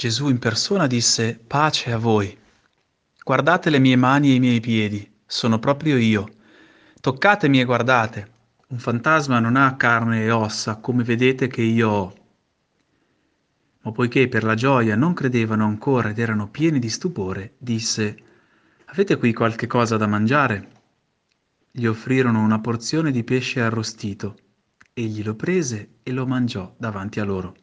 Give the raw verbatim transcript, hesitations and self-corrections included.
Gesù in persona disse: "Pace a voi. Guardate le mie mani e i miei piedi, sono proprio io. Toccatemi e guardate. Un fantasma non ha carne e ossa come vedete che io ho." Ma poiché per la gioia non credevano ancora ed erano pieni di stupore, disse: "Avete qui qualche cosa da mangiare?" Gli offrirono una porzione di pesce arrostito. Egli lo prese e lo mangiò davanti a loro.